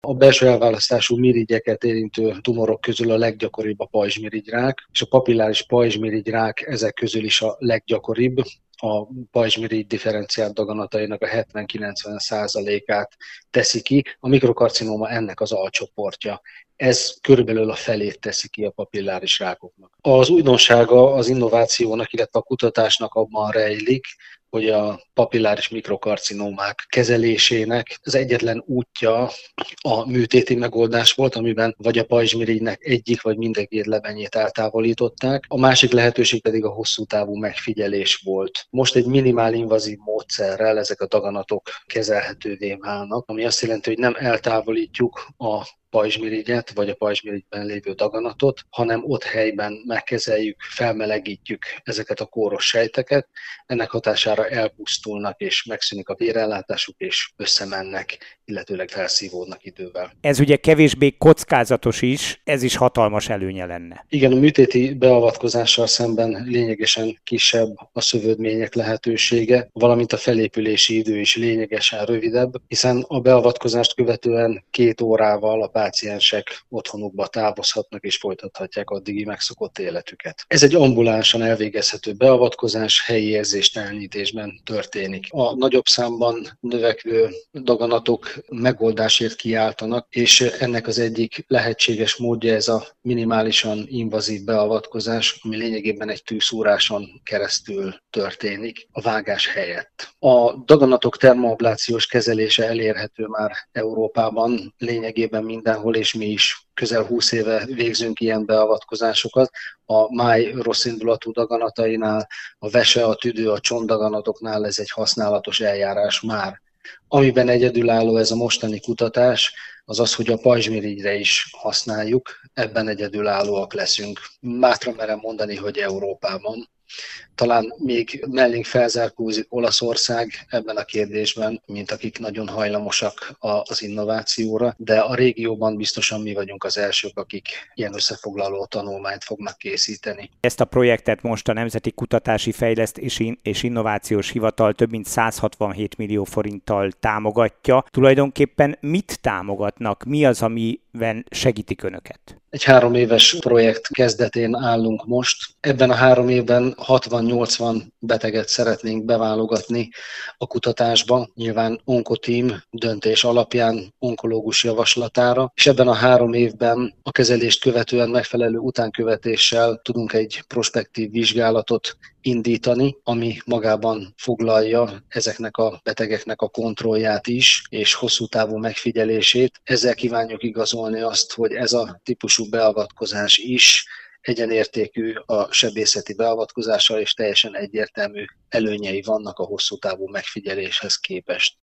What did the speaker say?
A belső elválasztású mirigyeket érintő tumorok közül a leggyakoribb a pajzsmirigyrák, és a papilláris pajzsmirigyrák ezek közül is a leggyakoribb. A pajzsmirigy differenciált daganatainak a 70-90%-át teszi ki, a mikrokarcinóma ennek az alcsoportja. Ez körülbelül a felét teszi ki a papilláris rákoknak. Az újdonsága az innovációnak, illetve a kutatásnak abban rejlik, hogy a papilláris mikrokarcinómák kezelésének az egyetlen útja a műtéti megoldás volt, amiben vagy a pajzsmirigynek egyik vagy mindegyik lebenyét eltávolították, a másik lehetőség pedig a hosszú távú megfigyelés volt. Most egy minimál invazív módszerrel ezek a daganatok kezelhetővé válnak, ami azt jelenti, hogy nem eltávolítjuk a pajzsmirigyet, vagy a pajzsmirigyben lévő daganatot, hanem ott helyben megkezeljük, felmelegítjük ezeket a kóros sejteket, ennek hatására elpusztulnak, és megszűnik a vérellátásuk, és összemennek, illetőleg felszívódnak idővel. Ez ugye kevésbé kockázatos is, ez is hatalmas előnye lenne. Igen, a műtéti beavatkozással szemben lényegesen kisebb a szövődmények lehetősége, valamint a felépülési idő is lényegesen rövidebb, hiszen a beavatkozást követően 2 órával a páciensek otthonukba távozhatnak és folytathatják addigi megszokott életüket. Ez egy ambulánsan elvégezhető beavatkozás, helyi érzéstelenítésben történik. A nagyobb számban növekvő daganatok megoldásért kiáltanak, és ennek az egyik lehetséges módja ez a minimálisan invazív beavatkozás, ami lényegében egy tűszúráson keresztül történik a vágás helyett. A daganatok termoablációs kezelése elérhető már Európában lényegében mindenhol, és mi is közel 20 éve végzünk ilyen beavatkozásokat. A máj rosszindulatú daganatainál, a vese, a tüdő, a csontdaganatoknál ez egy használatos eljárás már. Amiben egyedülálló ez a mostani kutatás, az az, hogy a pajzsmirigyre is használjuk, ebben egyedülállóak leszünk. Bátran merem mondani, hogy Európában. Talán még mellénk felzárkózik Olaszország ebben a kérdésben, mint akik nagyon hajlamosak az innovációra, de a régióban biztosan mi vagyunk az elsők, akik ilyen összefoglaló tanulmányt fognak készíteni. Ezt a projektet most a Nemzeti Kutatási Fejlesztési és Innovációs Hivatal több mint 167 millió forinttal támogatja. Tulajdonképpen mit támogatnak? Mi az, amiben segítik önöket? Egy 3 éves projekt kezdetén állunk most. Ebben a 3 évben 60-80 beteget szeretnénk beválogatni a kutatásba, nyilván onkotím döntés alapján onkológus javaslatára, és ebben a 3 évben a kezelést követően megfelelő utánkövetéssel tudunk egy prospektív vizsgálatot indítani, ami magában foglalja ezeknek a betegeknek a kontrollját is, és hosszú távú megfigyelését. Ezzel kívánjuk igazolni azt, hogy ez a típusú beavatkozás is egyenértékű a sebészeti beavatkozással, és teljesen egyértelmű előnyei vannak a hosszú távú megfigyeléshez képest.